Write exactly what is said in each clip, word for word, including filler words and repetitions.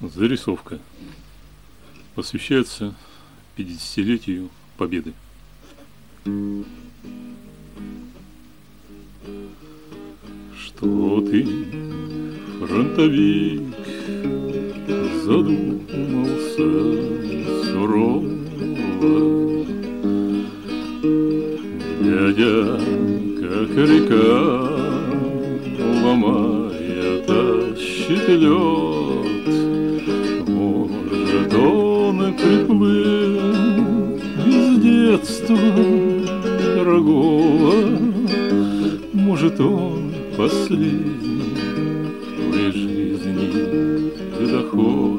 Зарисовка посвящается пятидесятилетию Победы. Что ты, фронтовик, задумался сурово, глядя, как река, ломая, тащит лед? Может, он приплыл из детства дорогого, может, он последний в твоей жизни ледоход,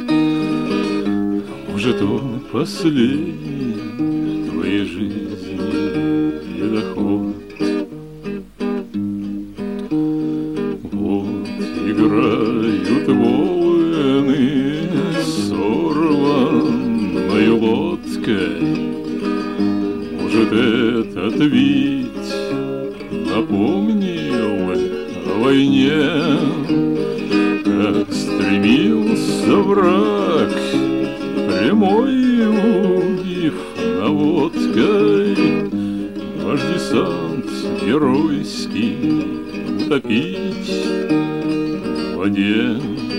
может, он последний в твоей жизни ледоход. Вот играют волны сорванной лодкой, может, этот вид напомнил о войне, как стремился враг, прямой убив наводкой ваш десант геройский утопить в воде.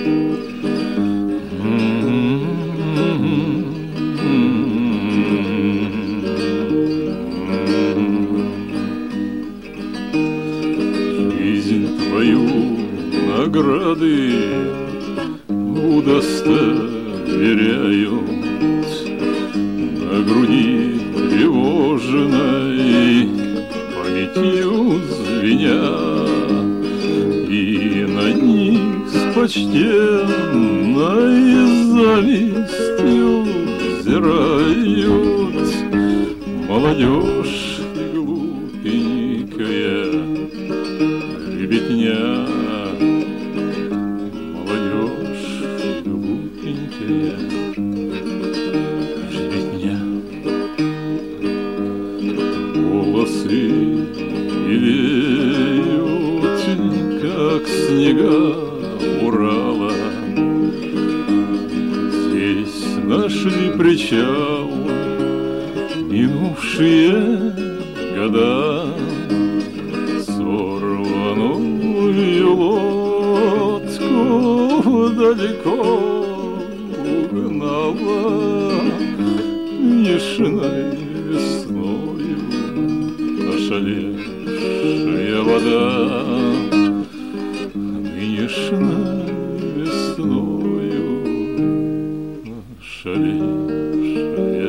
Жизнь твою награды удостоверяют, на груди тревожной памятью звеня, и на них с почтенной завистью взирают молодежь и глупенькая ребятня, молодежь и глупенькая ребятня. Волосы белеют, как снега Урала. Здесь нашли причал минувшие года, сорванную лодку далеко угнала нежной весною ошалевшая вода, нынешней весною ошалевшая